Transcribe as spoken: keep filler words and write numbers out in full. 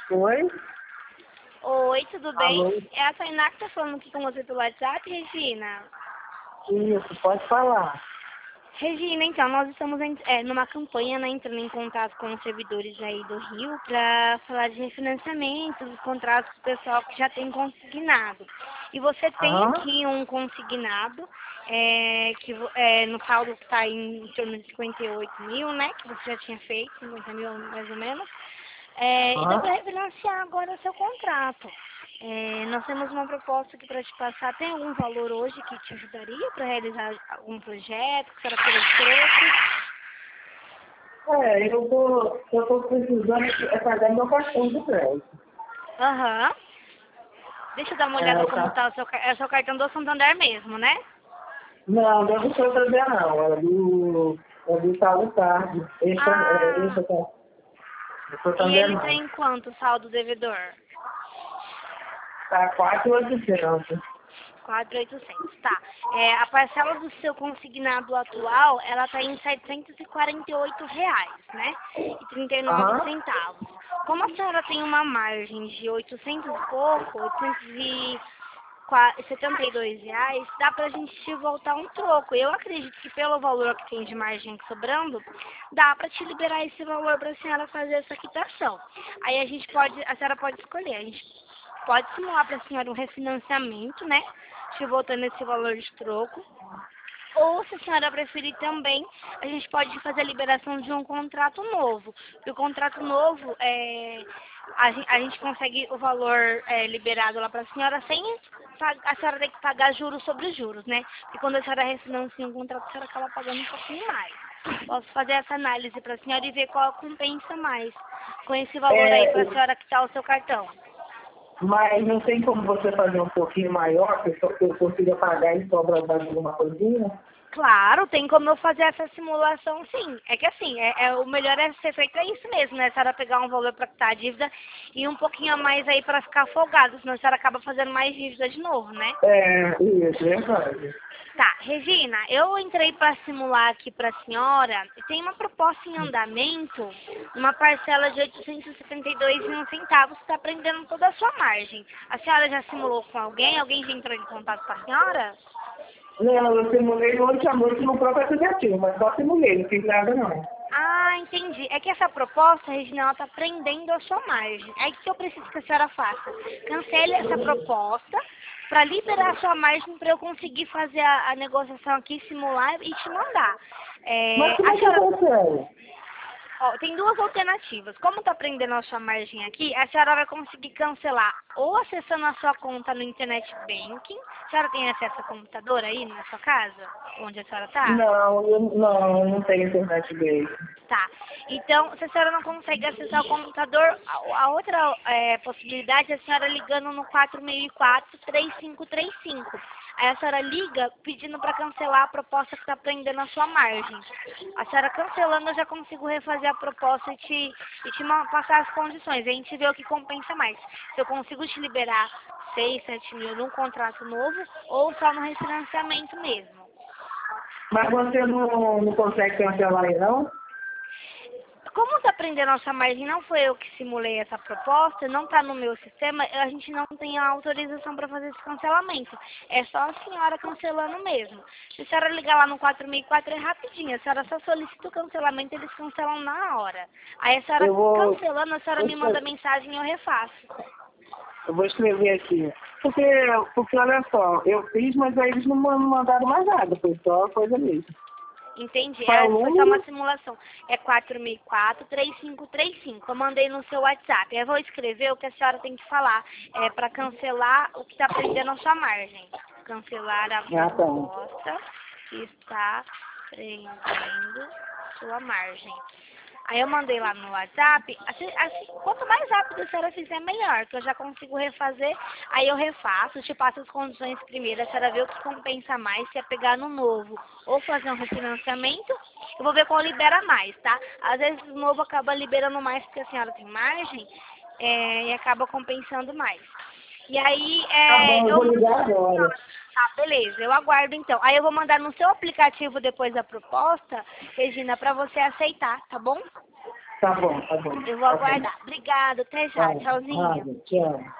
Oi? Oi, tudo Alô? bem? É a Tainá que tá falando aqui com você pelo WhatsApp, Regina. Isso, pode falar. Regina, então, nós estamos em- é, numa campanha, né, entrando em contato com os servidores aí do Rio para falar de refinanciamento, dos contratos com o pessoal que já tem consignado. E você tem Aham. aqui um consignado, é, que, vo- é, no saldo que está em torno de cinquenta e oito mil, né, que você já tinha feito, cinquenta mil mais ou menos. É, e dá para Aham. refinanciar agora o seu contrato. É, nós temos uma proposta aqui para te passar. Tem algum valor hoje que te ajudaria para realizar algum projeto, que será pelo troco? É, eu tô, eu tô precisando é pagar meu cartão de crédito. Aham. Deixa eu dar uma É, olhada o como car... tá o seu, ca- é o seu cartão do Santander mesmo, né? Não, não é do Santander não, é do, é do Itaú Card. Esse, é, esse Ah, é do e Santander ele não. tem quanto saldo devedor? Tá quatro mil e oitocentos. quatro mil e oitocentos, tá. É, a parcela do seu consignado atual, ela está em setecentos e quarenta e oito reais, né? E trinta e nove Aham. centavos. Como a senhora tem uma margem de oitocentos e pouco, oitocentos e setenta e dois reais, dá pra gente te voltar um troco. Eu acredito que pelo valor que tem de margem sobrando, dá pra te liberar esse valor pra senhora fazer essa quitação. Aí a gente pode, a senhora pode escolher, a gente pode simular pra senhora um refinanciamento, né? Te voltando esse valor de troco. Ou, se a senhora preferir também, a gente pode fazer a liberação de um contrato novo. Porque o contrato novo, é, a, gen- a gente consegue o valor é, liberado lá para a senhora sem pa- a senhora ter que pagar juros sobre juros, né? Porque quando a senhora refinancia um contrato, a senhora acaba pagando um pouquinho mais. Posso fazer essa análise para a senhora e ver qual compensa mais com esse valor aí para a É, senhora quitar o seu cartão. mas não tem como você fazer um pouquinho maior, que eu, que eu consiga pagar e sobra mais alguma coisinha? Claro, tem como eu fazer essa simulação, sim. É que assim, é, é- o melhor é ser feito é isso mesmo, né? A senhora pegar um valor para quitar a dívida e um pouquinho a mais aí para ficar folgado, senão a senhora acaba fazendo mais dívida de novo, né? É, isso, verdade. Tá, Regina, eu entrei para simular aqui para a senhora e tem uma proposta em andamento, uma parcela de oitocentos e setenta e dois e um centavos, que está prendendo toda a sua margem. A senhora já simulou com alguém? Alguém já entrou em contato com a senhora? Não, eu simulei ontem à noite no próprio aplicativo, mas só simulei, não fiz nada não. Ah, entendi. É que essa proposta, Regina, ela está prendendo a sua margem. É isso que eu preciso que a senhora faça. Cancele essa proposta para liberar a sua margem para eu conseguir fazer a, a negociação aqui, simular e te mandar. Mas É, como a é que eu senhora, consigo? ó, tem duas alternativas. Como está prendendo a sua margem aqui, a senhora vai conseguir cancelar ou acessando a sua conta no Internet Banking. A senhora tem acesso a computador aí na sua casa, onde a senhora está? Não, eu, não, eu não tenho internet dele. Tá. Então, se a senhora não consegue acessar o computador, a, a outra é, possibilidade é a senhora ligando no quatro seis quatro, três cinco três cinco. Aí a senhora liga pedindo para cancelar a proposta que está prendendo a sua margem. A senhora cancelando, eu já consigo refazer a proposta e te, e te ma- passar as condições. Aí a gente vê o que compensa mais. Se eu consigo te liberar seis, sete mil num contrato novo ou só no refinanciamento mesmo. Mas você não, não consegue cancelar aí não? Como está prendendo a nossa margem, não foi eu que simulei essa proposta, não está no meu sistema, a gente não tem a autorização para fazer esse cancelamento. É só a senhora cancelando mesmo. Se a senhora ligar lá no quatro seis quatro é rapidinho, a senhora só solicita o cancelamento, eles cancelam na hora. Aí a senhora Eu vou, cancelando, a senhora eu me manda escre- mensagem e eu refaço. eu vou escrever aqui. Porque, porque olha só, eu fiz, mas aí eles não man- mandaram mais nada, foi só coisa mesmo. Entendi. Qual é É, o foi só uma número? simulação. É quatro seis quatro, três cinco três cinco. Eu mandei no seu WhatsApp. Eu vou escrever o que a senhora tem que falar. É para cancelar o que está prendendo a sua margem. Cancelar a Ah, tá. proposta que está prendendo sua margem. Aí eu mandei lá no WhatsApp, assim, assim, quanto mais rápido a senhora fizer, melhor, que eu já consigo refazer, aí eu refaço, te passo as condições primeiro, a senhora vê o que compensa mais, se é pegar no novo ou fazer um refinanciamento, eu vou ver qual libera mais, tá? Às vezes o novo acaba liberando mais porque a senhora tem margem, é, e acaba compensando mais. E aí, Tá é, bom, eu eu vou mando ligar pra agora. senhora. Tá, beleza, eu aguardo então. Aí eu vou mandar no seu aplicativo depois da proposta, Regina, pra você aceitar, tá bom? Tá bom, tá bom. Eu vou Tá bom. aguardar. Obrigada, até já. Tá, Tchauzinho. nada, tchau.